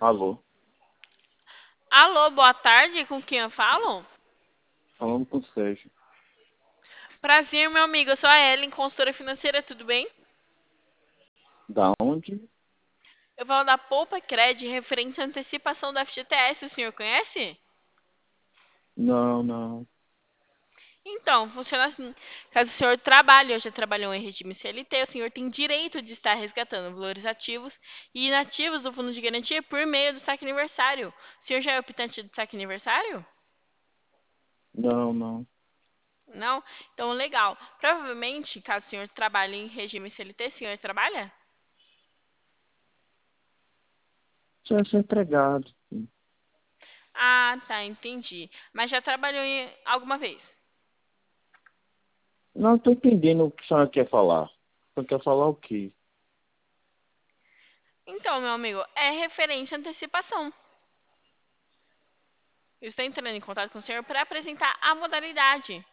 Alô, Alô, boa tarde, com quem eu falo? falando com o Sérgio. Prazer, meu amigo, eu sou a Ellen, consultora financeira, tudo bem? Da onde? Eu falo da Poupa Cred, referente à antecipação da FGTS, o senhor conhece? Não, não. Então, funciona assim. Caso o senhor trabalhe ou já trabalhou em regime CLT, o senhor tem direito de estar resgatando valores ativos e inativos do fundo de garantia por meio do saque aniversário. O senhor já é optante do saque aniversário? Não, não. Não? Então, legal. Provavelmente, caso o senhor trabalhe em regime CLT, o senhor trabalha? Já sou empregado. Sim. Ah, tá, entendi. Mas já trabalhou alguma vez? Não estou entendendo o que a senhora quer falar. Você quer falar o quê? Então, meu amigo, é referente à antecipação. Eu estou entrando em contato com o senhor para apresentar a modalidade.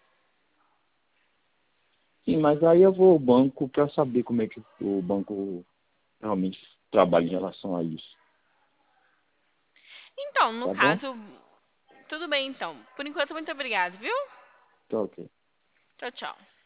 Sim, mas aí eu vou ao banco para saber como é que o banco realmente trabalha em relação a isso. Então, no Tá bom? caso, tudo bem então. Por enquanto, muito obrigado, viu? Tá ok. Tchau, tchau.